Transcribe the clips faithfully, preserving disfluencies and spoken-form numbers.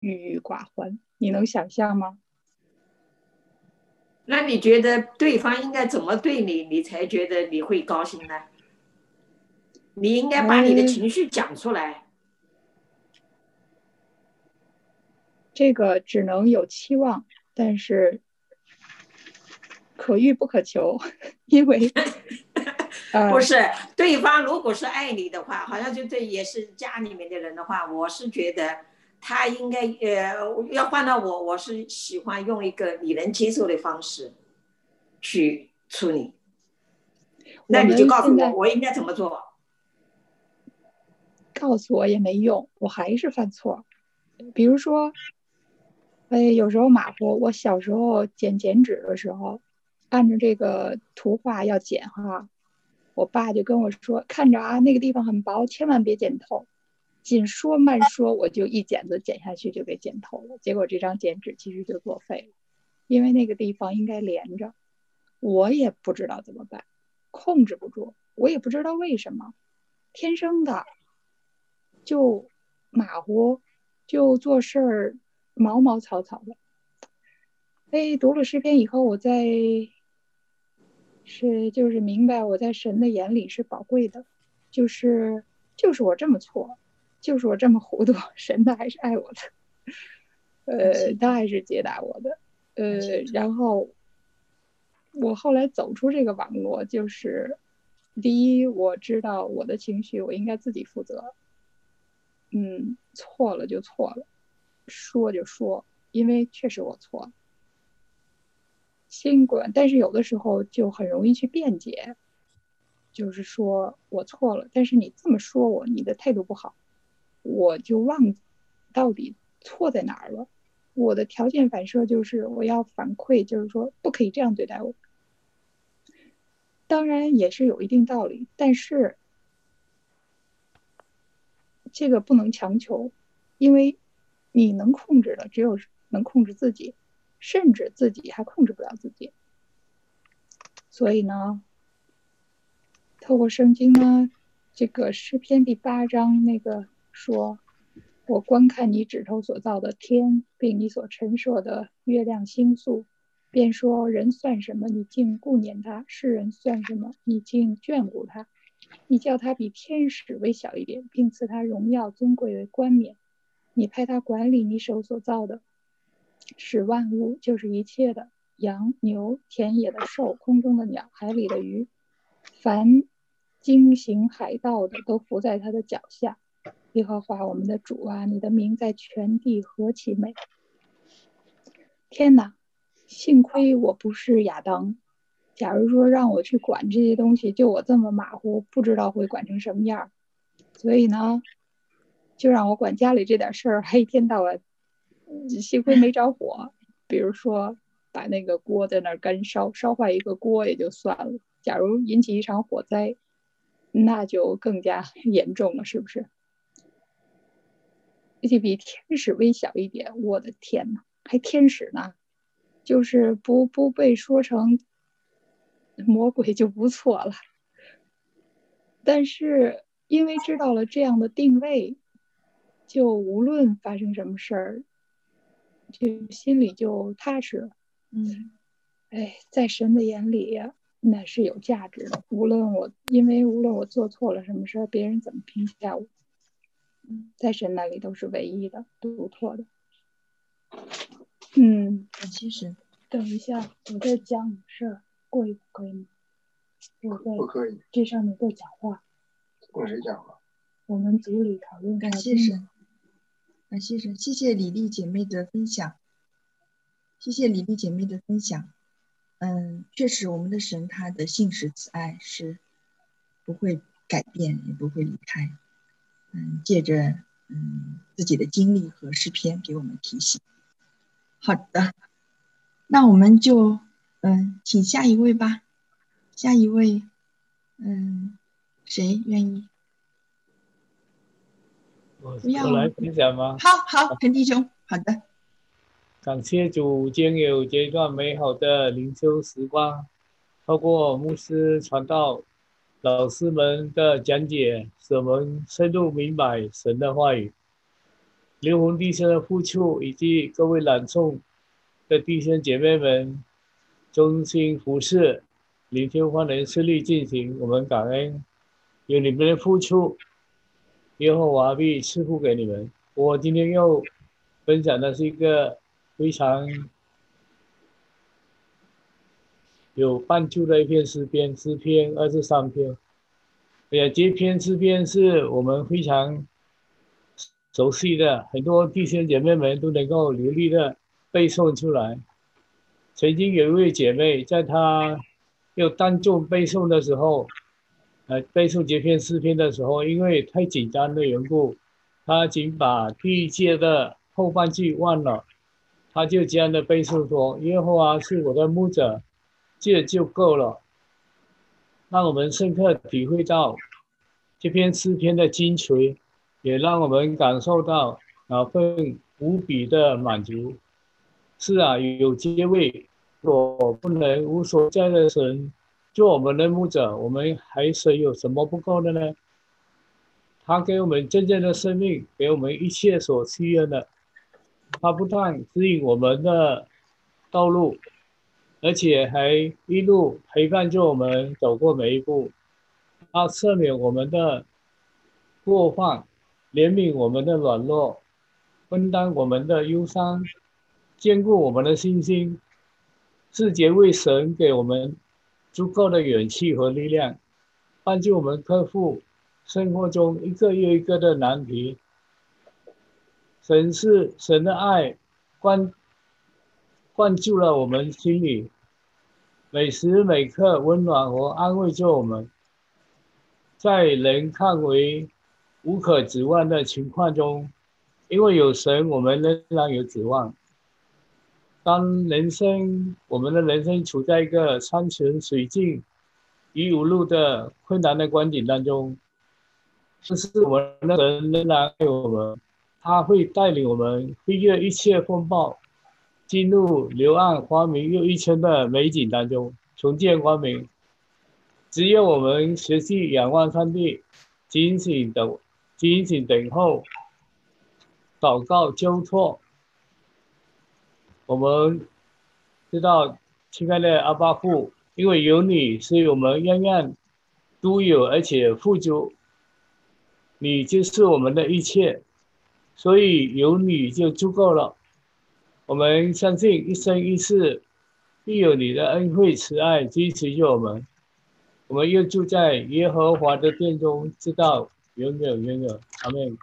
郁郁寡欢，你能想象吗？ 那你觉得对方应该怎么对你，你才觉得你会高兴呢？你应该把你的呃， 情绪讲出来。 这个只能有期望，但是可遇不可求，因为呃， 不是，对方如果是爱你的话，好像就对也是家里面的人的话，我是觉得他应该呃，要换到我，我是喜欢用一个你能接受的方式去处理。那我你就告诉我， 们现在我应该怎么做？ 告诉我也没用，我还是犯错。比如说，哎，有时候马虎。我小时候剪剪纸的时候，按照这个图画要剪哈，我爸就跟我说：“看着啊，那个地方很薄，千万别剪透。”紧说慢说，我就一剪子剪下去就给剪透了。结果这张剪纸其实就作废了，因为那个地方应该连着。我也不知道怎么办，控制不住，我也不知道为什么，天生的就马虎，就做事儿毛毛草草的。哎，读了诗篇以后，我在是就是明白我在神的眼里是宝贵的，就是就是我这么错，就是我这么糊涂，神他还是爱我的，呃， 感谢他还是接纳我的，呃， 感谢主。 然后我后来走出这个网络，就是第一，我知道我的情绪我应该自己负责，嗯，错了就错了，说就说，因为确实我错了。尽管，但是有的时候就很容易去辩解，就是说我错了，但是你这么说我，你的态度不好，我就忘到底错在哪儿了。我的条件反射就是我要反馈，就是说不可以这样对待我。当然也是有一定道理，但是这个不能强求，因为你能控制的只有能控制自己，甚至自己还控制不了自己。所以呢，透过圣经呢，这个诗篇第八章那个说，我观看你指头所造的天，并你所陈设的月亮星宿，便说人算什么，你竟顾念他；世人算什么，你竟眷顾他。你叫他比天使微小一点，并赐他荣耀尊贵为冠冕。你派他管理你手所造的，使万物，就是一切的羊、牛、田野的兽、空中的鸟、海里的鱼，凡经行海道的，都伏在他的脚下。耶和华我们的主啊，你的名在全地何其美！天哪，幸亏我不是亚当。假如说让我去管这些东西，就我这么马虎，不知道会管成什么样。所以呢，就让我管家里这点事儿，还一天到晚，幸亏没着火。比如说，把那个锅在那儿干烧，烧坏一个锅也就算了，假如引起一场火灾，那就更加严重了，是不是？而且比天使微小一点，我的天哪，还天使呢，就是不不被说成魔鬼就不错了。但是因为知道了这样的定位，就无论发生什么事儿，就心里就踏实了。 嗯， 哎，在神的眼里呀，那是有价值的。无论我，因为无论我做错了什么事儿，别人怎么评价我，在神那里都是唯一的、独特的。嗯， 感谢神。 等一下，我在讲事儿，过一会儿可以吗？我在不可以。 这上面在讲话。 跟谁讲话？ 我们组里讨论感谢神，感谢神，谢谢李丽姐妹的分享，谢谢李丽姐妹的分享。嗯，确实，我们的神他的信实慈爱是不会改变，也不会离开。嗯，借着嗯自己的经历和诗篇给我们提醒。好的，那我们就嗯请下一位吧。下一位，嗯，谁愿意？ 我不要我来分享吗？ 好好，陈弟兄，好的。 感谢主，今有这段美好的灵修时光，透过牧师传道、老师们的讲解，使我们深入明白神的话语。 刘洪弟兄的付出，以及各位朗诵的弟兄姐妹们衷心服侍，灵修方能顺利进行。我们感恩有你们的付出，耶和华必赐福给你们。我今天要分享的是一个非常有帮助的一篇诗篇，诗篇二十三篇。哎呀，这篇诗篇是我们非常熟悉的，很多弟兄姐妹们都能够流利的背诵出来。曾经有一位姐妹，在她要当众背诵的时候，呃，背诵这篇诗篇的时候，因为太紧张的缘故，她仅把第一节的后半句忘了，她就这样的背诵说：“耶和华是我的牧者，这就够了。”让我们深刻体会到这篇诗篇的精髓，也让我们感受到那份无比的满足。是啊，有这位所不能无所在的神做我们的牧者，我们还谁有什么不够的呢？他给我们真正的生命，给我们一切所需要的。他不但指引我们的道路，而且还一路陪伴着我们走过每一步。他赦免我们的过犯，怜悯我们的软弱，分担我们的忧伤，坚固我们的信心，是这位神给我们足够的勇气和力量，帮助我们克服生活中一个又一个的难题。神是神的爱灌灌注了我们心里，每时每刻温暖和安慰着我们。在人看为无可指望的情况中，因为有神，我们仍然有指望。当人生我们的人生处在一个山穷水尽、鱼无路的困难的光景当中，但是我们的神仍然爱我们，他会带领我们飞越一切风暴，进入柳暗花明又一村的美景当中，重见光明。只有我们学习仰望上帝，警醒等警醒等候，祷告交托。我们知道，亲爱的阿爸父，因为有你，所以我们样样都有，而且富足。你就是我们的一切，所以有你就足够了。我们相信一生一世必有你的恩惠慈爱支持着我们。我们又住在耶和华的殿中，直到永远永远。阿们。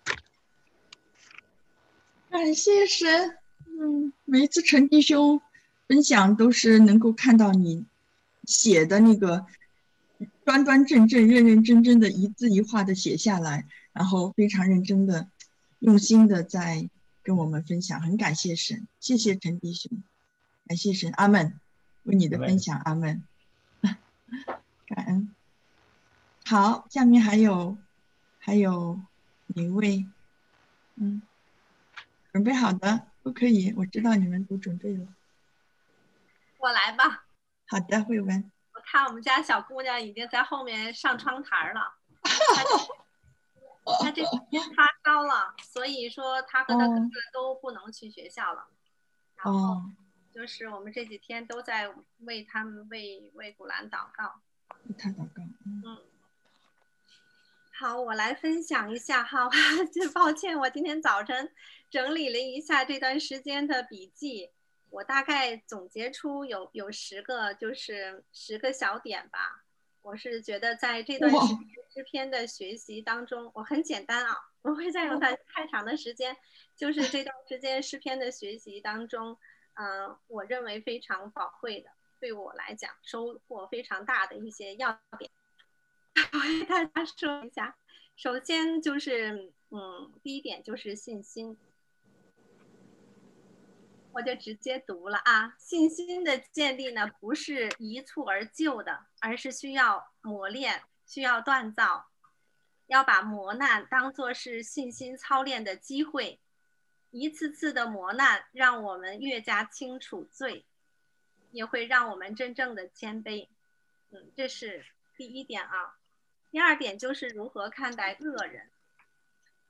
感谢神。嗯，每一次陈弟兄分享都是能够看到你写的那个端端正正、认认真真的一字一画的写下来，然后非常认真的、用心的在跟我们分享，很感谢神，谢谢陈弟兄，感谢神，阿们，为你的分享，阿们，感恩。好，下面还有还有哪位？嗯，准备好的都可以，我知道你们都准备了。 我来吧。 好的，慧文。 我看我们家小姑娘已经在后面上窗台了。她这几天发烧了，所以说她和她哥哥都不能去学校了。然后就是我们这几天都在为他们为为古兰祷告。 为他祷告。 嗯。嗯好，我来分享一下哈，真抱歉，我今天早晨整理了一下这段时间的笔记，我大概总结出有有十个，就是十个小点吧。我是觉得在这段时间诗篇的学习当中，我很简单啊，不会再用太太长的时间，就是这段时间诗篇的学习当中，嗯、呃，我认为非常宝贵的，对我来讲收获非常大的一些要点。我给大家说一下，首先就是，嗯，第一点就是信心，我就直接读了啊。信心的建立呢，不是一蹴而就的，而是需要磨练，需要锻造，要把磨难当作是信心操练的机会，一次次的磨难让我们越加清楚罪，也会让我们真正的谦卑。嗯，这是第一点啊。第二点就是如何看待恶人。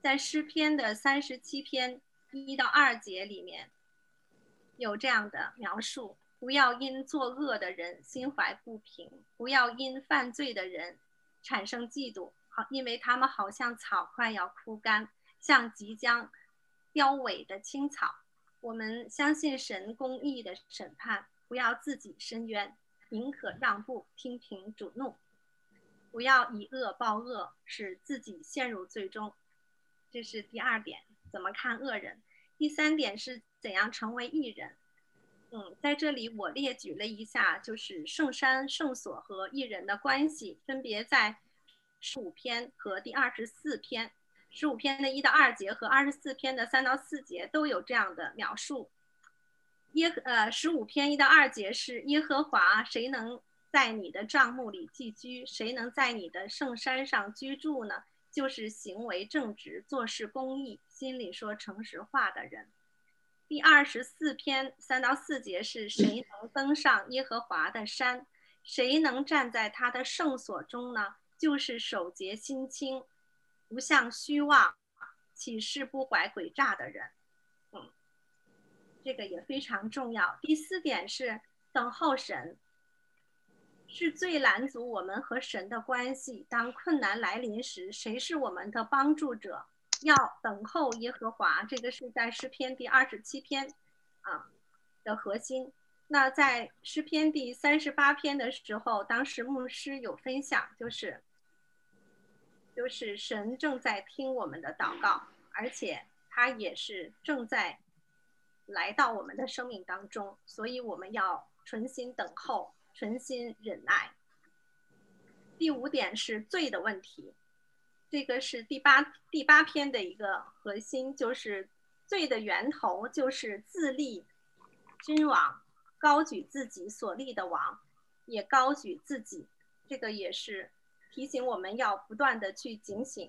在诗篇的三十七篇一到二节里面有这样的描述：不要因作恶的人心怀不平，不要因犯罪的人产生嫉妒，好，因为他们好像草快要枯干，像即将凋萎的青草。我们相信神公义的审判，不要自己伸冤，宁可让步，听凭主怒。不要以恶报恶，使自己陷入罪中。这是第二点，怎么看恶人。第三点是怎样成为义人。嗯，在这里我列举了一下，就是圣山圣所和义人的关系，分别在十五篇和第二十四篇，十五篇的一到二节和二十四篇的三到四节都有这样的描述。耶呃，十五篇一到二节是耶和华，谁能在你的帐幕里寄居？谁能在你的圣山上居住呢？就是行为正直，做事公义，心里说诚实话的人。第二十四篇三到四节是谁能登上耶和华的山？谁能站在他的圣所中呢？就是手洁心清，不向虚妄，起誓不怀诡诈的人。嗯，这个也非常重要。第四点是等候神，是最拦阻我们和神的关系。当困难来临时，谁是我们的帮助者？要等候耶和华，这个是在诗篇第二十七篇啊的核心。那在诗篇第三十八篇的时候，当时牧师有分享，就是就是神正在听我们的祷告，而且他也是正在来到我们的生命当中，所以我们要存心等候，存心忍耐。第五点是罪的问题，这个是第八第八篇的一个核心，就是罪的源头就是自立君王，高举自己所立的王，也高举自己，这个也是提醒我们要不断的去警醒。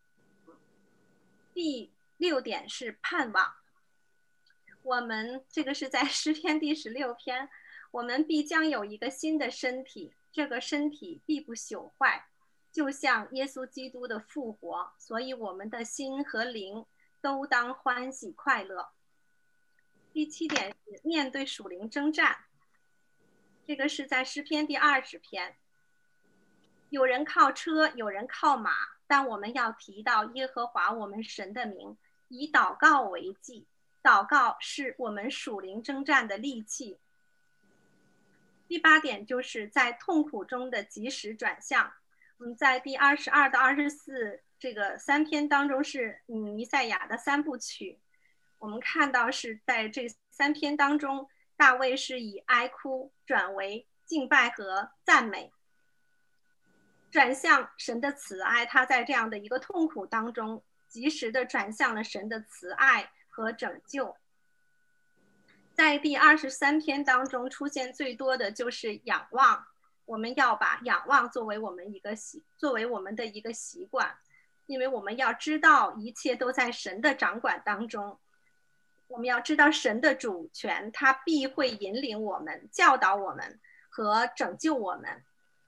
第六点是盼望，我们这个是在诗篇第十六篇，我们必将有一个新的身体，这个身体必不朽坏，就像耶稣基督的复活，所以我们的心和灵都当欢喜快乐。第七点是面对属灵征战，这个是在诗篇第二十篇，有人靠车，有人靠马，但我们要提到耶和华我们神的名，以祷告为祭，祷告是我们属灵征战的利器。第八点就是在痛苦中的及时转向。嗯，在第二十二到二十四这个三篇当中是嗯以赛亚的三部曲，我们看到是在这三篇当中，大卫是以哀哭转为敬拜和赞美，转向神的慈爱。他在这样的一个痛苦当中，及时的转向了神的慈爱和拯救。在第二十三篇当中出现最多的就是仰望，我们要把仰望作为我们一个习，作为我们的一个习惯，因为我们要知道一切都在神的掌管当中，我们要知道神的主权，他必会引领我们，教导我们和拯救我们。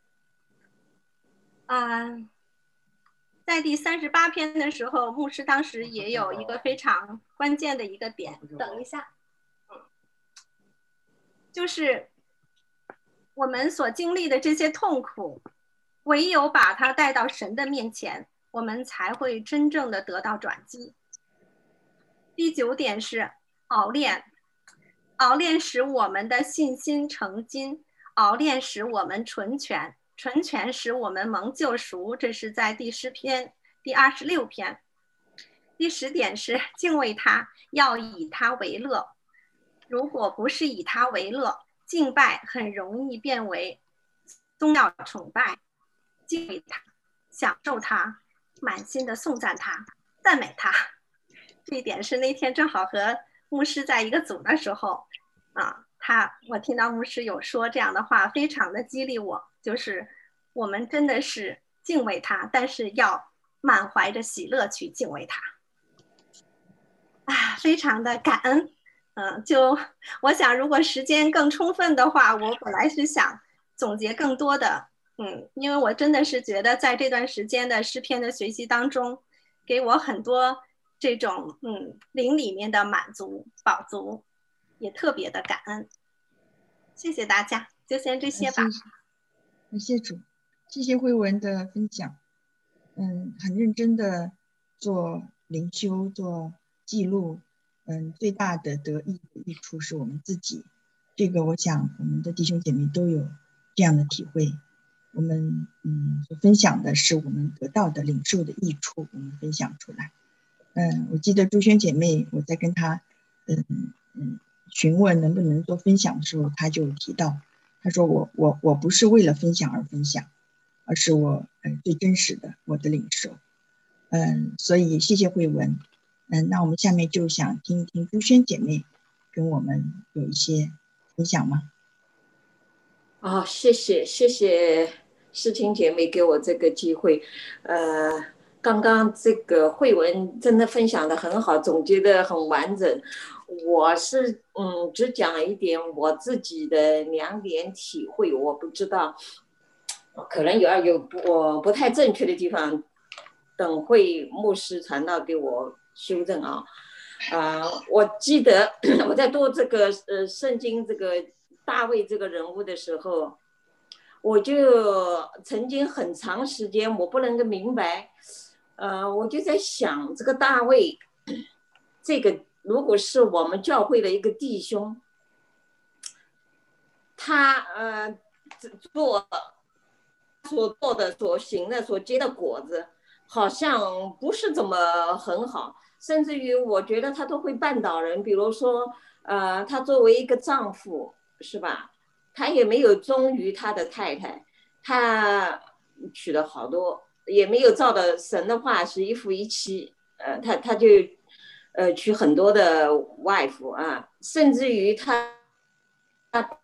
嗯，在第三十八篇的时候，牧师当时也有一个非常关键的一个点，等一下，就是我们所经历的这些痛苦，唯有把它带到神的面前，我们才会真正的得到转机。第九点是熬炼，熬炼使我们的信心成金，熬炼使我们纯全，纯全使我们蒙救赎，这是在第十篇第二十六篇。第十点是敬畏他，要以他为乐。如果不是以他为乐，敬拜很容易变为宗教崇拜。敬畏他，享受他，满心的颂赞他，赞美他。这一点是那天正好和牧师在一个组的时候啊，他我听到牧师有说这样的话，非常的激励我，就是我们真的是敬畏他，但是要满怀着喜乐去敬畏他啊，非常的感恩。嗯，就我想如果时间更充分的话，我本来是想总结更多的，嗯，因为我真的是觉得在这段时间的诗篇的学习当中， 给我很多这种嗯灵里面的满足饱足，也特别的感恩。谢谢大家，就先这些吧。 感谢主，谢谢慧文的分享。嗯，很认真的做灵修，做记录。嗯，最大的得益的益处是我们自己。这个我想我们的弟兄姐妹都有这样的体会。我们嗯所分享的是我们得到的领受的益处，我们分享出来。嗯，我记得朱轩姐妹，我在跟她嗯嗯询问能不能做分享的时候，她就提到，她说我我我不是为了分享而分享，而是我嗯最真实的我的领受。嗯，所以谢谢慧文。嗯，那我们下面就想听一听朱轩姐妹跟我们有一些分享吗？ 哦，谢谢谢谢诗婷姐妹给我这个机会。呃，刚刚这个慧文真的分享的很好，总结的很完整。我是嗯，只讲一点我自己的两点体会，我不知道，可能有有不不太正确的地方，等会牧师传道给我修正啊。啊、呃，我记得我在读这个呃圣经这个大卫这个人物的时候，我就曾经很长时间我不能够明白，呃，我就在想这个大卫，这个如果是我们教会的一个弟兄，他呃做所做的、所行的、所结的果子，好像不是怎么很好。甚至于我觉得他都会绊倒人，比如说，呃，他作为一个丈夫，是吧？他也没有忠于他的太太，他娶了好多，也没有照着神的话是一夫一妻，呃，他他就，呃，娶很多的外夫啊，甚至于他，他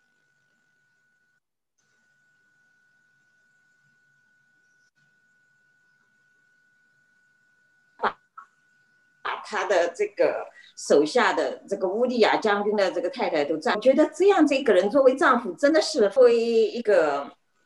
他的这个手下的这个乌利亚将军的这个太太都占，我觉得这样这个人作为丈夫，真的是作为一个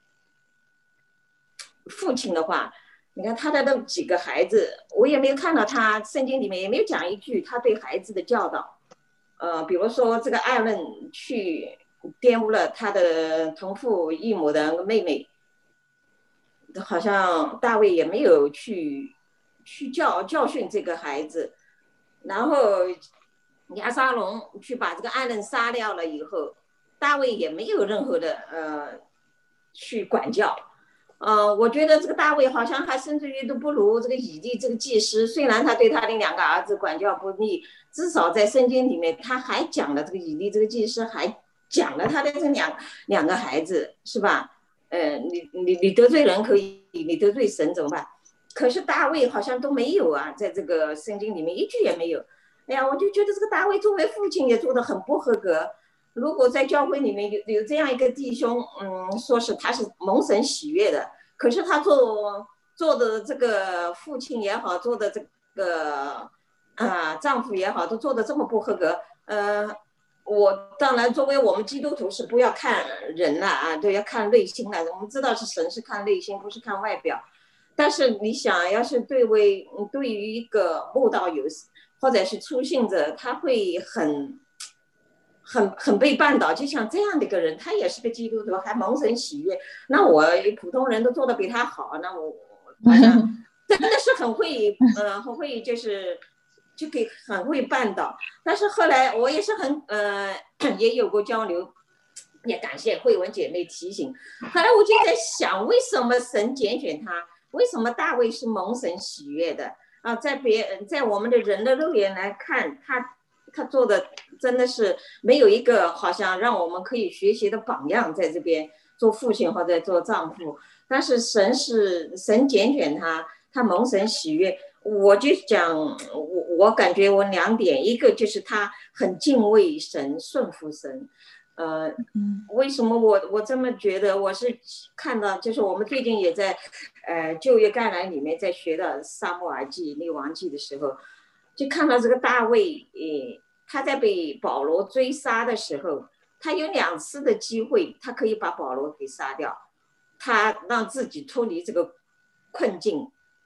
父亲的话，你看他的那几个孩子，我也没有看到他圣经里面也没有讲一句他对孩子的教导。呃，比如说这个艾伦去玷污了他的同父异母的妹妹，好像大卫也没有去去教教训这个孩子。然后亚沙龙去把这个艾伦杀掉了以后，大卫也没有任何的呃去管教。呃，我觉得这个大卫好像还甚至于都不如这个以利这个祭司，虽然他对他的两个儿子管教不力，至少在圣经里面他还讲了这个以利这个祭司还讲了他的这两两个孩子，是吧？呃，你你你得罪人可以，你得罪神怎么办？可是大卫好像都没有啊，在这个圣经里面一句也没有。哎呀，我就觉得这个大卫作为父亲也做得很不合格。如果在教会里面有有这样一个弟兄，嗯，说是他是蒙神喜悦的，可是他做做的这个父亲也好，做的这个啊、呃、丈夫也好，都做得这么不合格。呃，我当然作为我们基督徒是不要看人了啊，都要看内心了。我们知道是神是看内心，不是看外表。但是你想要是对为对于一个慕道友或者是初信者，他会很很很被绊倒，就像这样的一个人，他也是个基督徒，还蒙神喜悦，那我普通人都做得比他好，那我好像真的是很会呃很会就是就可以很会绊倒。但是后来我也是很呃也有过交流，也感谢慧文姐妹提醒。后来我就在想，为什么神拣选他？为什么大卫是蒙神喜悦的啊？在别在我们的人的肉眼来看，他他做的真的是没有一个好像让我们可以学习的榜样，在这边做父亲或者做丈夫。但是神是神拣选他，他蒙神喜悦。我就讲，我我感觉我两点，一个就是他很敬畏神，顺服神。呃，为什么我我这么觉得？我是看到，就是我们最近也在，呃，旧约概览里面在学的撒母耳记、列王记的时候，就看到这个大卫，呃，他在被保罗追杀的时候，他有两次的机会，他可以把保罗给杀掉，他让自己脱离这个困境，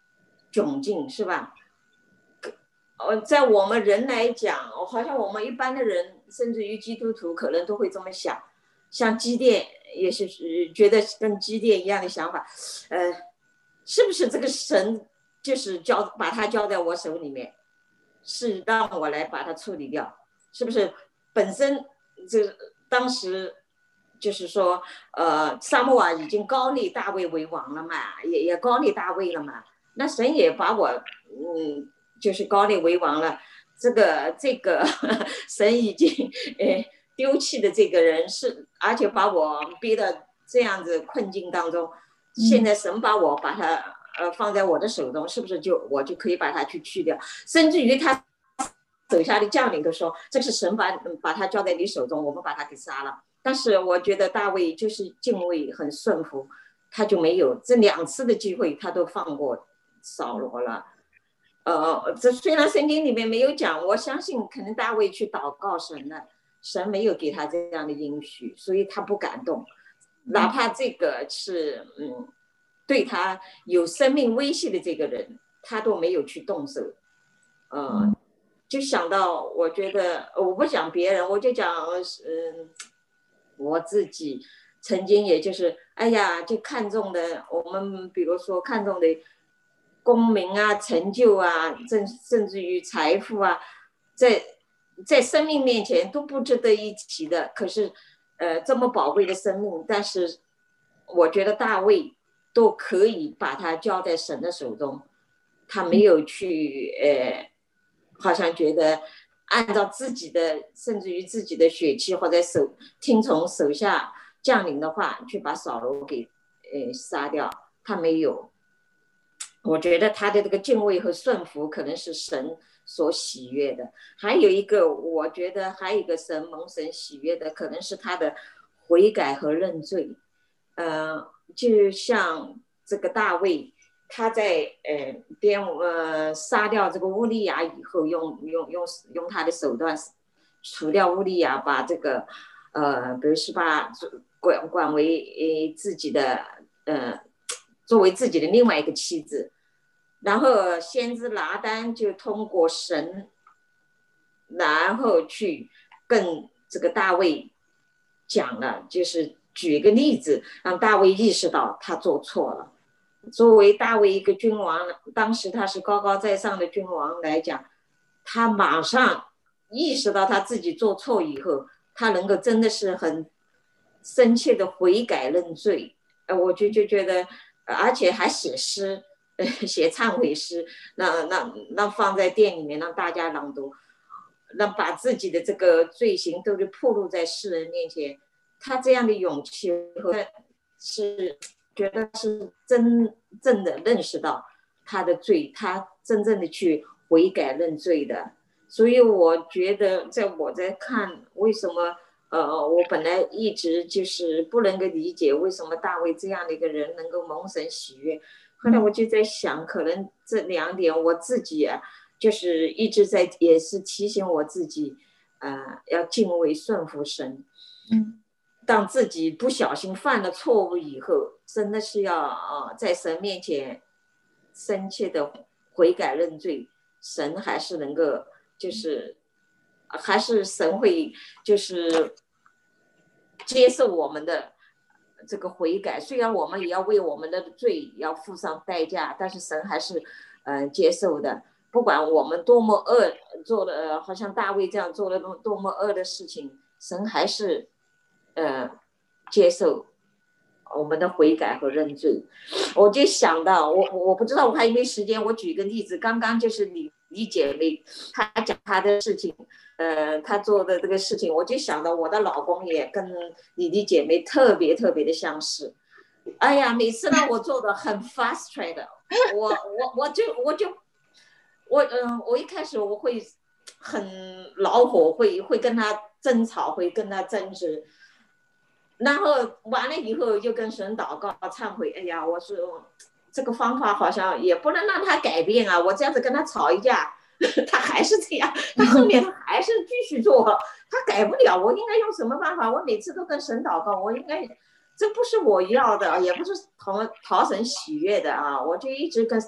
窘境，是吧？呃，在我们人来讲，好像我们一般的人，甚至于基督徒，可能都会这么想。像基甸也是觉得跟基甸一样的想法，呃，是不是这个神就是交把他交在我手里面，是让我来把它处理掉？是不是本身这当时就是说，呃，撒母耳已经高立大卫为王了嘛，也也高立大卫了嘛，那神也把我嗯。就是高立为王了，这个这个神已经呃丢弃的这个人是，而且把我逼到这样子困境当中，现在神把我把他呃放在我的手中，是不是就我就可以把他去去掉？甚至于他手下的将领都说，这是神把把他交在你手中，我们把他给杀了。但是我觉得大卫就是敬畏很顺服，他就没有这两次的机会，他都放过扫罗了。呃，这虽然圣经里面没有讲，我相信可能大卫去祷告神了，神没有给他这样的应许，所以他不敢动，哪怕这个是嗯对他有生命威胁的这个人，他都没有去动手。呃，就想到，我觉得我不讲别人，我就讲嗯我自己曾经也就是哎呀，就看重的我们比如说看重的。功名啊，成就啊，甚甚至于财富啊，在在生命面前都不值得一提的。可是，呃，这么宝贵的生命，但是我觉得大卫都可以把它交在神的手中，他没有去呃，好像觉得按照自己的，甚至于自己的血气或者手听从手下将领的话，去把扫罗给呃杀掉，他没有。我觉得他的这个敬畏和顺服可能是神所喜悦的。还有一个，我觉得还有一个神蒙神喜悦的，可能是他的悔改和认罪。呃，就像这个大卫，他在呃边呃杀掉这个乌利亚以后，用用用用他的手段除掉乌利亚，把这个呃比如是把管管为呃自己的呃。作为自己的另外一个妻子，然后先知拿单就通过神，然后去跟这个大卫讲了，就是举一个例子，让大卫意识到他做错了。作为大卫一个君王，当时他是高高在上的君王来讲，他马上意识到他自己做错以后，他能够真的是很深切的悔改认罪。呃，我就就觉得。而且还写诗，呃，写忏悔诗，让让让放在店里面让大家朗读，让把自己的这个罪行都是暴露在世人面前。他这样的勇气和是觉得是真正的认识到他的罪，他真正的去悔改认罪的。所以我觉得，在我在看为什么。呃，我本来一直就是不能够理解为什么大卫这样的一个人能够蒙神喜悦。后来我就在想，可能这两点我自己啊，就是一直在也是提醒我自己，呃，要敬畏顺服神。 嗯， 当自己不小心犯了错误以后，真的是要呃在神面前深切的悔改认罪，神还是能够就是。还是神会就是接受我们的这个悔改，虽然我们也要为我们的罪要付上代价，但是神还是呃接受的。不管我们多么恶做的，好像大卫这样做了多么恶的事情，神还是呃接受我们的悔改和认罪。我就想到，我我不知道我还有没有时间，我举个例子，刚刚就是李李姐妹她讲她的事情。呃，他做的这个事情，我就想到我的老公也跟你的姐妹特别特别的相似。哎呀，每次让我做的很 frustrated， 我我我就我就我嗯、呃，我一开始我会很恼火，会会跟他争吵，会跟他争执，然后完了以后就跟神祷告忏悔。哎呀，我说这个方法好像也不能让他改变啊，我这样子跟他吵一架。他还是这样，他后面他还是继续做，他改不了。我应该用什么办法？我每次都跟神祷告，我应该，这不是我要的，也不是讨讨神喜悦的啊！我就一直跟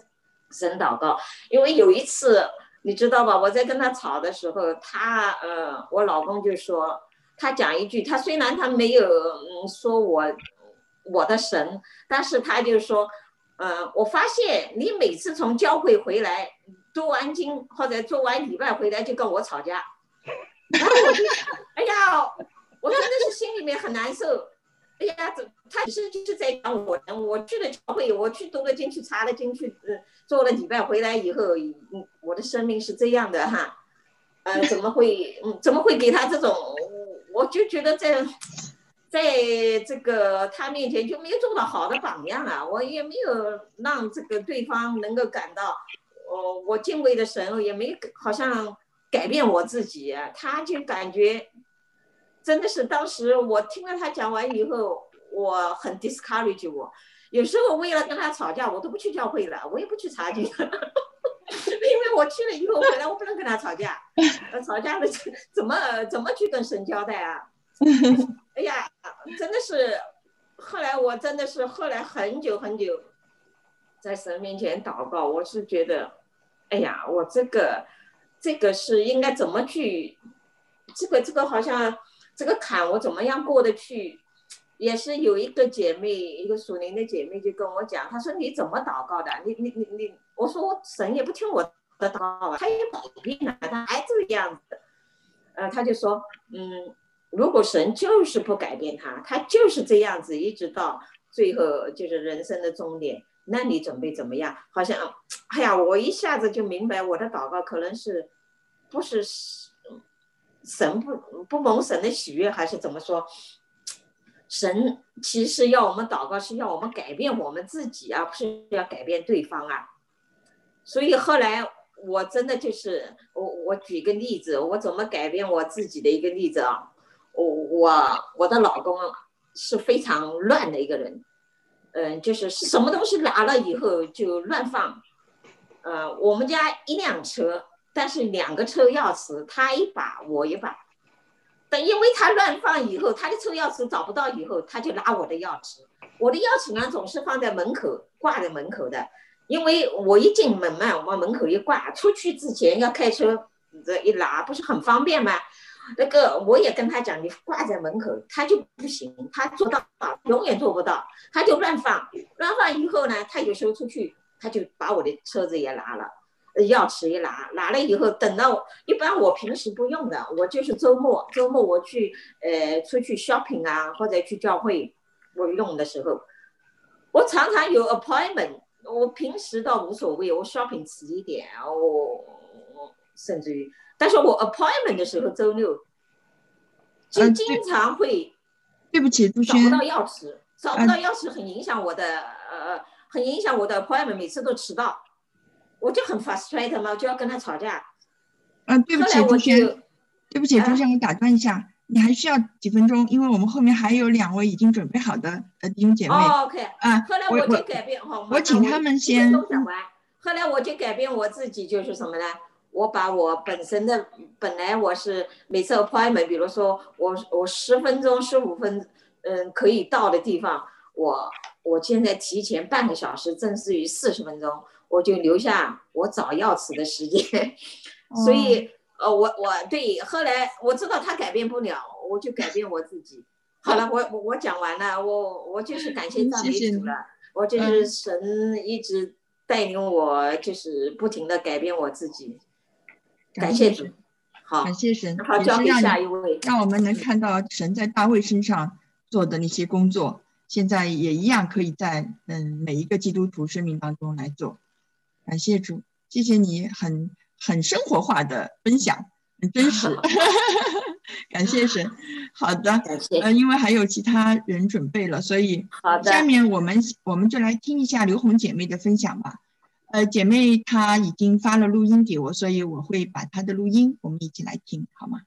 神祷告。因为有一次你知道吧，我在跟他吵的时候，他呃，我老公就说，他讲一句，他虽然他没有嗯说我我的神，但是他就说，呃，我发现你每次从教会回来读完经或者做完礼拜回来就跟我吵架，然后我就哎呀，我真的是心里面很难受。哎呀，他只是就是在讲我，我去了教会，我去读了经，去查了经，去呃做了礼拜，回来以后，嗯，我的生命是这样的哈，呃，怎么会，嗯，怎么会给他这种？我就觉得在，在这个他面前就没有做到好的榜样啊，我也没有让这个对方能够感到，呃，我敬畏的神也没好像改变我自己，他就感觉。真的是当时我听了他讲完以后，我很 discourage 我，有时候为了跟他吵架，我都不去教会了，我也不去查经，因为我去了以后回来，我不能跟他吵架，吵架了怎么怎么去跟神交代啊？哎呀，真的是，后来我真的是后来很久很久，在神面前祷告，我是觉得，哎呀，我这个这个是应该怎么去，这个这个好像。这个坎我怎么样过得去？也是有一个姐妹，一个属灵的姐妹就跟我讲，她说你怎么祷告的？你你你你，我说我神也不听我的祷告啊，他也改变了，他还这个样子。呃，他就说，嗯，如果神就是不改变他，他就是这样子，一直到最后就是人生的终点，那你准备怎么样？好像，哎呀，我一下子就明白我的祷告可能是不是。神不不蒙神的喜悦，还是怎么说？神其实要我们祷告，是要我们改变我们自己啊，不是要改变对方啊。所以后来我真的就是我我举个例子，我怎么改变我自己的一个例子啊？我我我的老公是非常乱的一个人，嗯、呃，就是什么东西拿了以后就乱放。呃，我们家一辆车。但是两个车钥匙，他一把我一把，但因为他乱放以后，他的车钥匙找不到以后，他就拿我的钥匙。我的钥匙呢总是放在门口，挂在门口的，因为我一进门嘛，我往门口一挂，出去之前要开车这一拿，不是很方便吗？那个我也跟他讲，你挂在门口，他就不行，他做到永远做不到，他就乱放，乱放以后呢，他有时候出去，他就把我的车子也拿了。钥匙一拿，拿了以后，等到一般我平时不用的，我就是周末，周末我去呃出去 shopping 啊，或者去教会我用的时候，我常常有 appointment， 我平时倒无所谓，我 shopping 迟一点，我甚至于，但是我 appointment 的时候，周六就经常会， 对不起，杜轩，找不到钥匙，找不到钥匙很影响我的呃，很影响我的 appointment， 每次都迟到。我就很 frustrated 嘛，就要跟他吵架。 嗯、呃，对不起，朱轩，对不起，朱轩，我打断一下，啊、你还需要几分钟，因为我们后面还有两位已经准备好的呃弟兄姐妹。 哦 ，OK， 啊， 后来我就改变， 我我请他们先都讲完。后来我就改变我自己，就是什么呢？我把我本身的本来我是每次 appointment， 比如说我我十分钟、十五分，嗯，可以到的地方，我我现在提前半个小时，正式于四十分钟。我就留下我找钥匙的时间，所以呃，我我对后来我知道他改变不了，我就改变我自己。好了，我我我讲完了，我我就是感谢赞美主了，我就是神一直带领我，就是不停的改变我自己。感谢主，好， 感谢神， 好，交给下一位， 让我们能看到神在大卫身上做的那些工作，现在也一样可以在嗯每一个基督徒生命当中来做。感谢主，谢谢你很很生活化的分享，很真实。感谢神。好的，呃，因为还有其他人准备了，所以下面我们我们就来听一下刘红姐妹的分享吧。呃，姐妹她已经发了录音给我，所以我会把她的录音我们一起来听，好吗？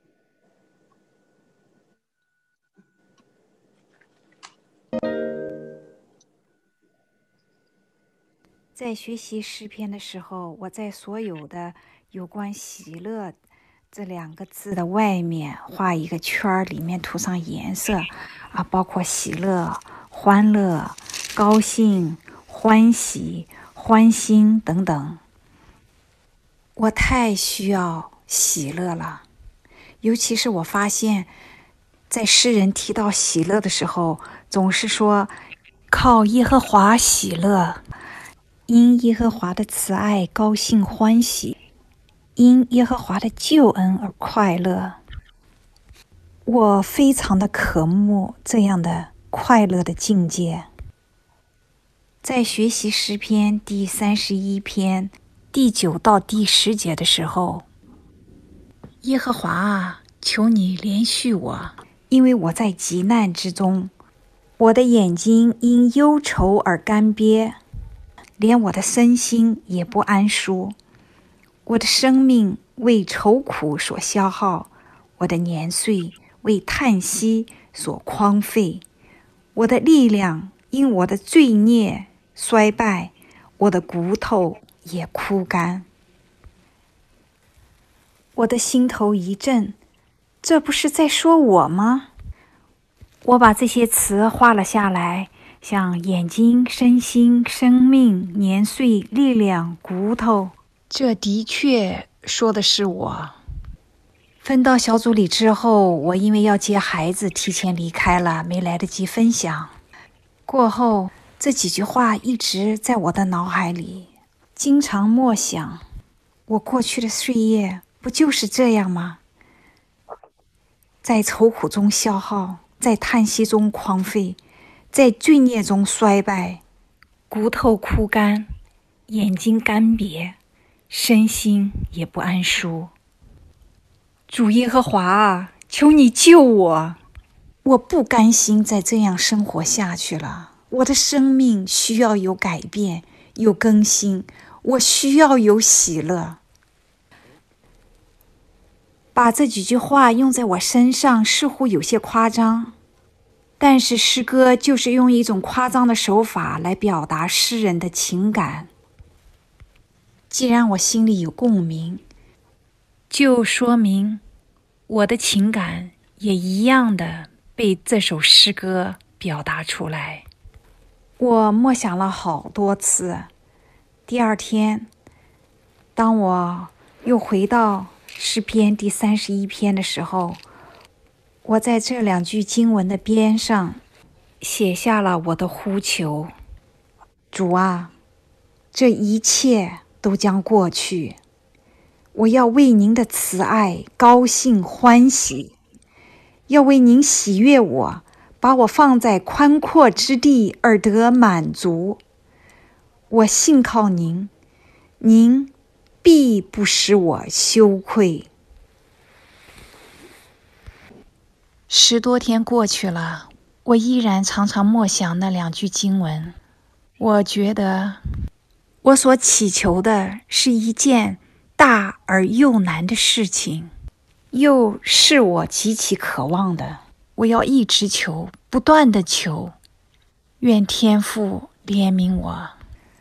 在学习诗篇的时候，我在所有的有关喜乐这两个字的外面画一个圈，里面涂上颜色啊，包括喜乐、欢乐、高兴、欢喜、 欢欣等等。我太需要喜乐了，尤其是我发现，在诗人提到喜乐的时候，总是说靠耶和华喜乐，因耶和华的慈爱高兴欢喜，因耶和华的救恩而快乐。我非常的渴慕这样的快乐的境界。在学习诗篇第三十一篇第九到第十节的时候，耶和华啊，求你怜恤我，因为我在急难之中，我的眼睛因忧愁而干瘪，连我的身心也不安舒。我的生命为愁苦所消耗，我的年岁为叹息所荒废，我的力量因我的罪孽衰败，我的骨头也枯干。我的心头一震，这不是在说我吗？我把这些词画了下来，像眼睛、身心、生命、年岁、力量、骨头，这的确说的是我。分到小组里之后，我因为要接孩子提前离开了，没来得及分享。过后这几句话一直在我的脑海里，经常默想，我过去的岁月不就是这样吗？在愁苦中消耗，在叹息中荒废，在罪孽中衰败，骨头枯干，眼睛干瘪，身心也不安舒。主耶和华啊，求你救我！我不甘心再这样生活下去了。我的生命需要有改变，有更新，我需要有喜乐。把这几句话用在我身上似乎有些夸张，但是诗歌就是用一种夸张的手法来表达诗人的情感。既然我心里有共鸣，就说明我的情感也一样的被这首诗歌表达出来。我默想了好多次，第二天当我又回到诗篇第三十一篇的时候，我在这两句经文的边上写下了我的呼求：主啊，这一切都将过去，我要为您的慈爱高兴欢喜，要为您喜悦我，把我放在宽阔之地而得满足。我信靠您，您必不使我羞愧。十多天过去了，我依然常常默想那两句经文。我觉得我所祈求的是一件大而又难的事情，又是我极其渴望的。我要一直求，不断地求，愿天父怜悯我。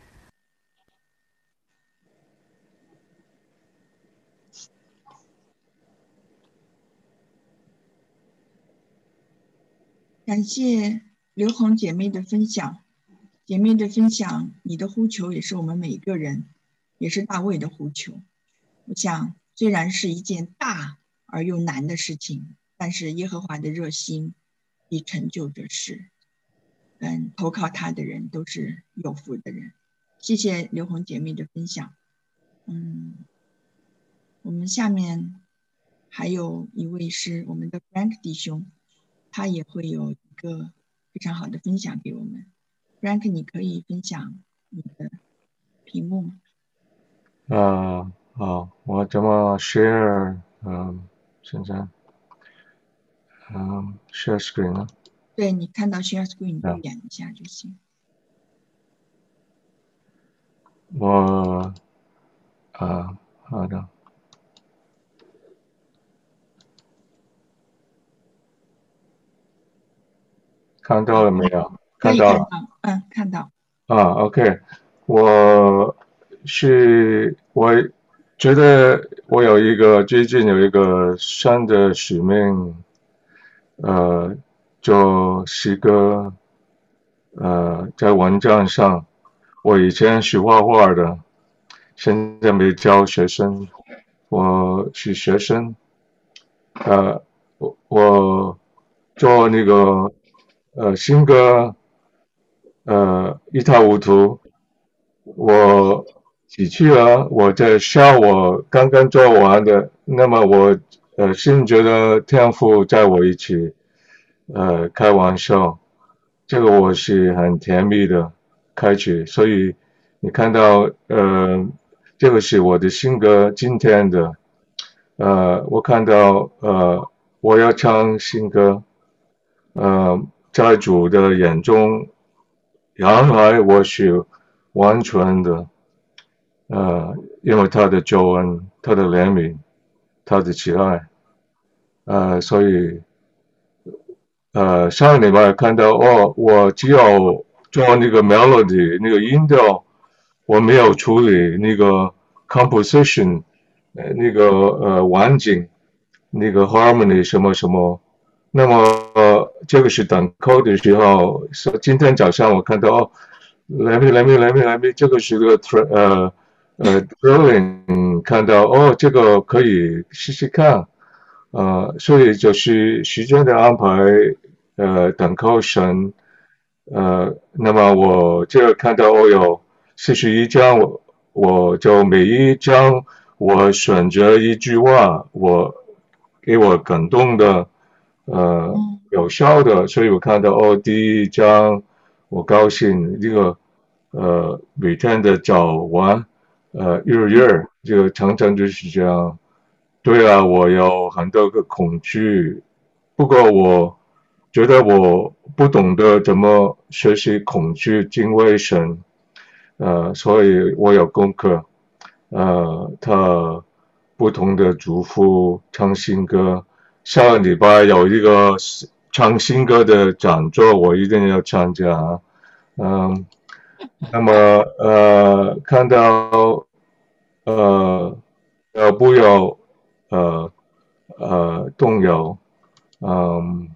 感谢刘红姐妹的分享。姐妹的分享，你的呼求也是我们每一个人，也是大卫的呼求。我想虽然是一件大而又难的事情，但是耶和华的热心必成就这事。嗯，投靠他的人都是有福的人。谢谢刘红姐妹的分享。嗯，我们下面还有一位是我们的 Frank 弟兄，他也会有一个非常好的分享给我们。Frank， 你可以分享你的屏幕吗？ 啊，好，我怎么 share？ 嗯，现在，嗯 ，share screen 呢？ 对，你看到 share screen 你就点一下就行。 我，啊，好的。看到了没有？看到了。 嗯，看到。 啊 ，OK， 我是我觉得我有一个最近有一个新的使命，呃，做诗歌，呃，在网站上我以前是画画的，现在没教学生，我是学生，呃，我我做那个呃新歌，呃一塌糊涂，我几去了，我在笑我刚刚做完的，那么我呃心觉得天赋在我一起，呃开玩笑，这个我是很甜蜜的开始，所以你看到呃这个是我的新歌，今天的，呃我看到呃我要唱新歌，呃在主的眼中，原来我是完全的。呃，因为他的救恩，他的怜悯，他的慈爱，呃，所以，呃，上个礼拜看到哦，我只有做那个 melody 那个音调，我没有处理那个 composition，呃，那个呃完景，那个 harmony 什么什么，那么呃，这个是等扣的时候，是今天早上我看到哦，来没来没来没来没，这个是个呃。呃 ，drawing 看到哦，这个可以试试看，呃，所以就是时间的安排，呃，等候神，呃，那么我这看到我有四十一章，我我就每一章我选择一句话，我给我感动的，呃，有效的，所以我看到哦，第一章我高兴，这个呃每天的早晚。呃，日日这个常常就是这样。对啊，我有很多个恐惧，不过我觉得我不懂得怎么学习恐惧敬畏神，呃，所以我有功课，呃，他不同的祝福唱新歌。下个礼拜有一个唱新歌的讲座，我一定要参加。嗯。那么呃，看到呃呃不要呃呃动摇，嗯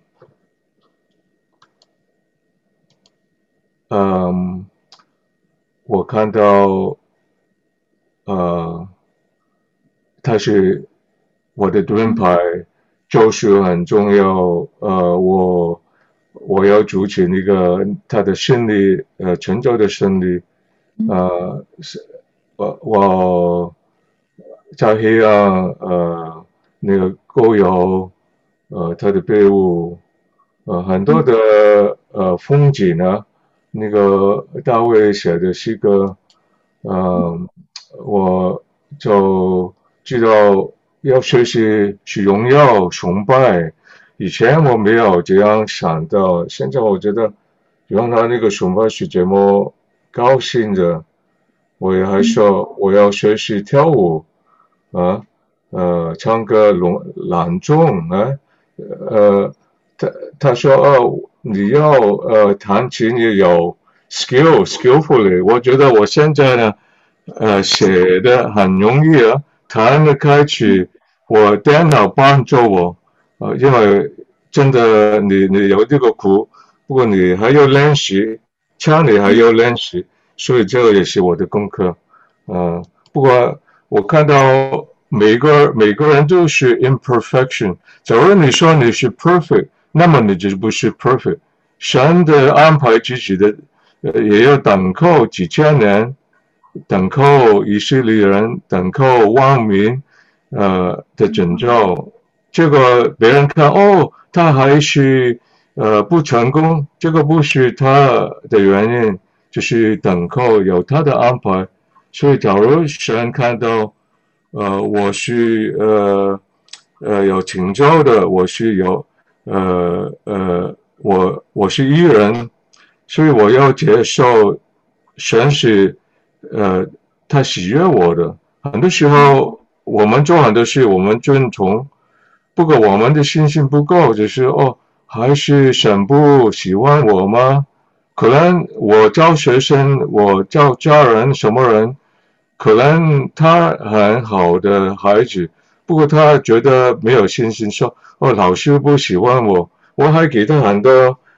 嗯，我看到呃他是我的盾牌，就是很重要，呃我。我要主持那个他的胜利，呃，成就的胜利，呃，是，我我在黑暗，呃，那个沟游，呃，他的队伍，呃，很多的呃风景啊，那个大卫写的诗歌，呃，我就知道要学习去荣耀崇拜。以前我没有这样想到，现在我觉得原来那个崇拜是这么高兴的。我也还说我要学习跳舞啊，呃，唱歌朗朗诵啊，呃，他他说哦，你要呃弹琴也有 skill skillfully， 我觉得我现在呢，呃，写的很容易啊，弹得开去，我电脑帮助我。呃，因为真的你你有这个苦，不过你还要练习，唱你还要练习，所以这个也是我的功课。呃，不过我看到每个每个人都是 imperfection。假如你说你是 perfect， 那么你就不是 perfect。神的安排自己的，呃，也要等候几千年，等候以色列人，等候万民，呃的拯救。这个别人看哦，他还是呃不成功，这个不是他的原因，就是等候有他的安排。所以假如神看到呃我是呃呃有成就的，我是有呃呃我我是艺人，所以我要接受神是呃他喜悦我的。很多时候我们做很多事，我们遵从。不过我们的信心不够，就是哦，还是神不喜欢我吗？可能我教学生，我教家人什么人，可能他很好的孩子，不过他觉得没有信心，说哦，老师不喜欢我，我还给他很多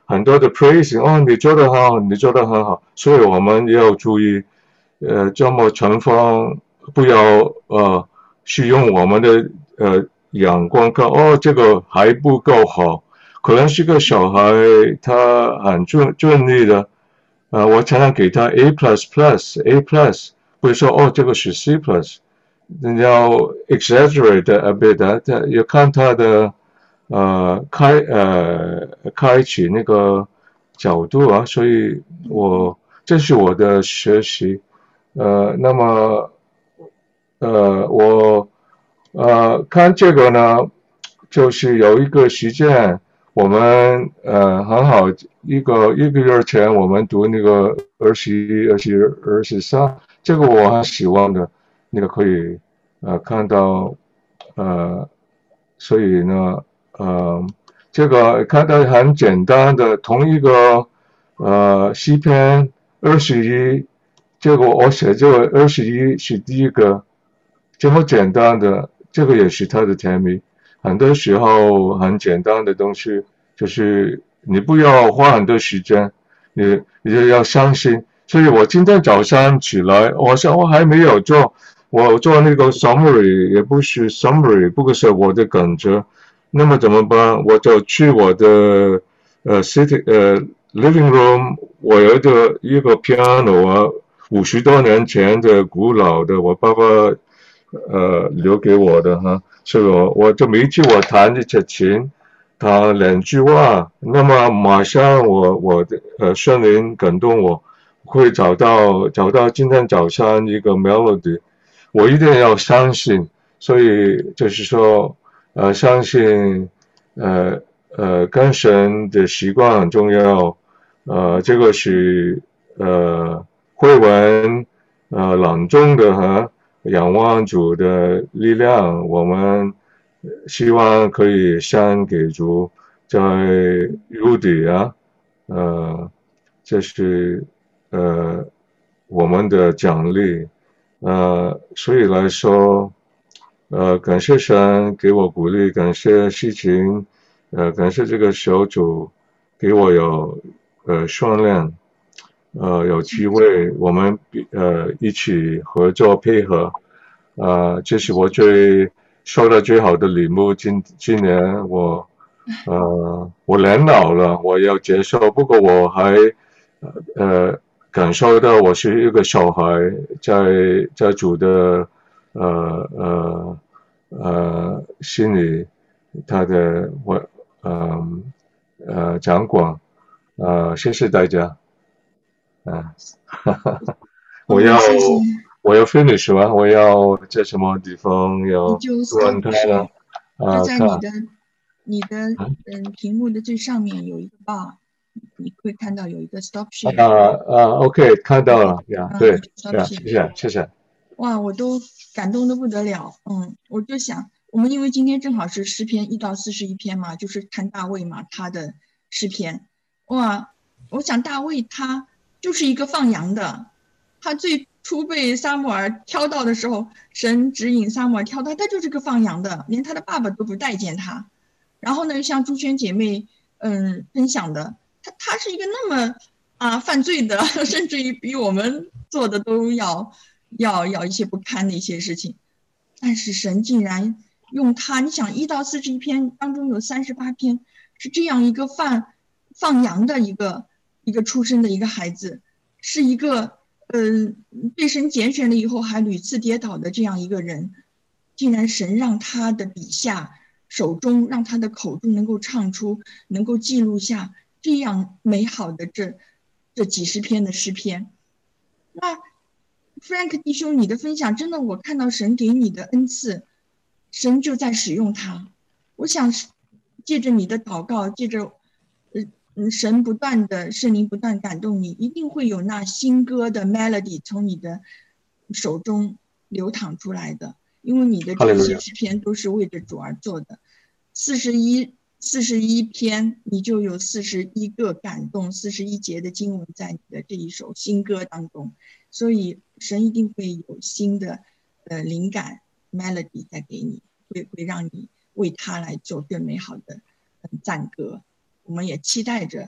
很多的 praising， 哦，你做得很好，你做得很好，所以我们要注意，呃，这么成风，不要呃，去用我们的呃眼光看，哦，这个还不够好，可能是个小孩，他很顺顺利的，呃，我常常给他 A plus plus，A plus， 不是说哦，这个是 C plus， 你要 exaggerate a bit， 要看他的。呃，开呃开启那个角度啊，所以我这是我的学习，呃，那么呃我呃看这个呢，就是有一个时间，我们呃很好，一个一个月前我们读那个二十一、二十二十三，这个我很喜欢的，那个可以呃看到呃，所以呢。呃，这个看到很简单的同一个呃诗篇二十一，这个我写这个二十一是第一个，这么简单的，这个也是它的甜蜜。很多时候很简单的东西，就是你不要花很多时间，你你就要相信。所以我今天早上起来，我想我还没有做，我做那个 summary 也不是 summary， 不过是我的感觉。那么怎么办？我就去我的呃 sitting 呃 living room， 我有一个一个 piano 啊，五十多年前的古老的，我爸爸呃留给我的哈，所以我我就每次我弹一次琴，弹两句话，那么马上我我的呃圣灵感动我，会找到找到今天早上一个 melody， 我一定要相信，所以就是说。呃，相信，呃呃，跟神的习惯很重要。呃，这个是呃会文呃朗诵的哈，仰望主的力量，我们希望可以献给主，在入底啊，呃，这是呃我们的奖励，呃，所以来说。呃，感谢神给我鼓励，感谢事情，呃，感谢这个小组给我有呃训练，呃，有机会我们呃一起合作配合，呃，这是我最收到最好的礼物。今今年我呃我年老了，我要接受，不过我还呃感受到我是一个小孩，在在主的。呃呃呃，心里他的我呃呃掌管，呃，谢谢大家，啊，哈哈哈，我要我要 finish 吗？我要在什么地方要关它呢？啊， 就在你的你的嗯屏幕的最上面有一个 bar， 你会看到有一个 stop share。 啊啊 ，OK， 看到了呀，对呀，谢谢谢谢。 哇，我都感动得不得了，嗯，我就想，我们因为今天正好是诗篇一到四十一篇嘛，就是看大卫嘛，他的诗篇，哇，我想大卫他就是一个放羊的，他最初被撒母耳挑到的时候，神指引撒母耳挑他，他就是个放羊的，连他的爸爸都不待见他。然后呢，像朱轩姐妹嗯分享的，他他是一个那么啊犯罪的，甚至于比我们做的都要。要要一些不堪的一些事情，但是神竟然用他，你想一到四十一篇当中有三十八篇是这样一个放放羊的一个一个出生的一个孩子，是一个嗯、呃、被神拣选了以后还屡次跌倒的这样一个人，竟然神让他的笔下手中让他的口中能够唱出，能够记录下这样美好的这这几十篇的诗篇，那。Frank 弟兄，你的分享真的，我看到神给你的恩赐，神就在使用它。我想借着你的祷告，借着呃神不断的圣灵不断感动你，一定会有那新歌的 melody 从你的手中流淌出来的，因为你的这些诗篇都是为着主而做的。四十一四十一篇，你就有四十一个感动，四十一节的经文在你的这一首新歌当中，所以神一定会有新的呃灵感 melody 再给你，会会让你为他来做更美好的、嗯、赞歌。我们也期待着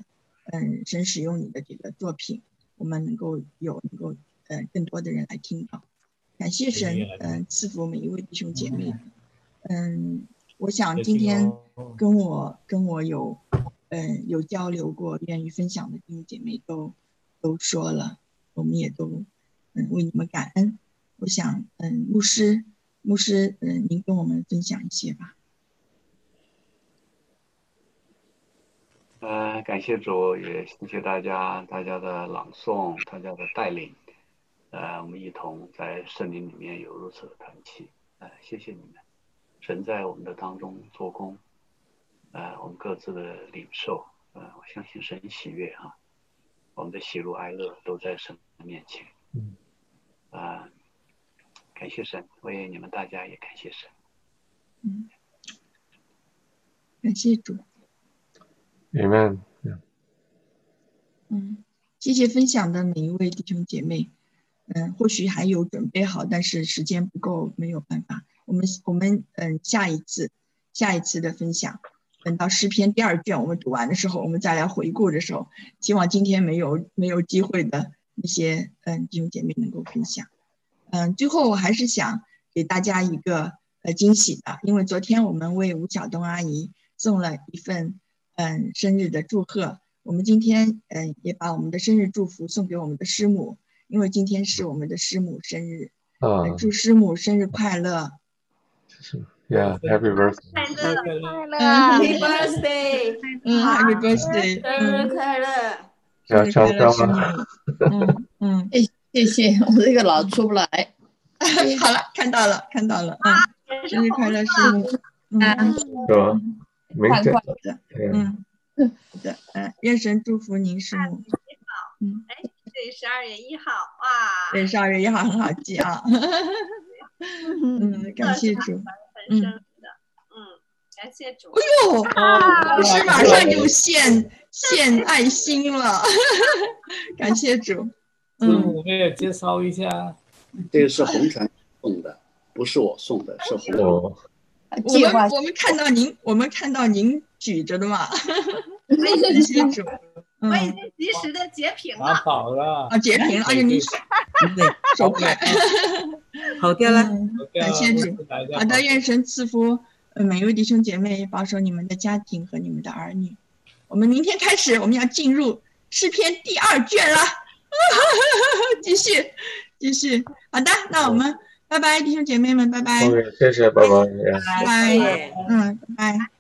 嗯，神使用你的这个作品，我们能够有能够呃更多的人来听到。感谢神，嗯、呃，赐福每一位弟兄姐妹。嗯，我想今天跟我跟我有嗯有交流过、愿意分享的弟兄姐妹都都说了，我们也都嗯为你们感恩。我想嗯牧师牧师嗯您跟我们分享一些吧。 呃，感谢主，也谢谢大家，大家的朗诵，大家的带领，呃，我们一同在圣灵里面有如此的团契，呃，谢谢你们，神在我们的当中做工，呃，我们各自的领受，呃，我相信神喜悦哈、啊，我们的喜怒哀乐都在神面前，嗯，呃，感谢神，为你们大家也感谢神， 嗯，感谢主。 Amen。 嗯，谢谢分享的每一位弟兄姐妹。嗯，或许还有准备好，但是时间不够，没有办法。我们我们嗯下一次下一次的分享，等到诗篇第二卷我们读完的时候，我们再来回顾的时候，希望今天没有没有机会的那些嗯弟兄姐妹能够分享。嗯，最后我还是想给大家一个呃惊喜的，因为昨天我们为吴晓东阿姨送了一份嗯生日的祝贺。我们今天嗯也把我们的生日祝福送给我们的师母，因为今天是我们的师母生日， 啊， 祝师母生日快乐。 Yeah, happy birthday. 快乐快乐 ，Happy birthday， 嗯 ，Happy birthday， 生日快乐， 生日快乐，师母。 嗯嗯， 谢谢，我这个老出不来。 好了，看到了，看到了，嗯，生日快乐，师母。嗯， 是吧？明天， 嗯。好的，嗯，愿神祝福您，师母。 嗯，哎，对，十二月一号，哇， 对，十二月一号很好记啊。嗯，感谢主。 嗯，嗯，感谢主。 哎呦，老师马上就献献爱心了，感谢主。 嗯，我们也介绍一下， 这个是红传送的，不是我送的，是红传。 我们我们看到您，我们看到您举着的嘛。感谢主。 我已经及时的截屏了。 拿跑了。 啊，截屏了，哎呀，你手快。 好掉了。 感谢主。好的，愿神赐福每一位弟兄姐妹，保守你们的家庭和你们的儿女。我们明天开始，我们要进入诗篇第二卷了。继续，继续。好的，那我们拜拜，弟兄姐妹们，拜拜。 OK，谢谢，拜拜。 拜拜。嗯，拜拜。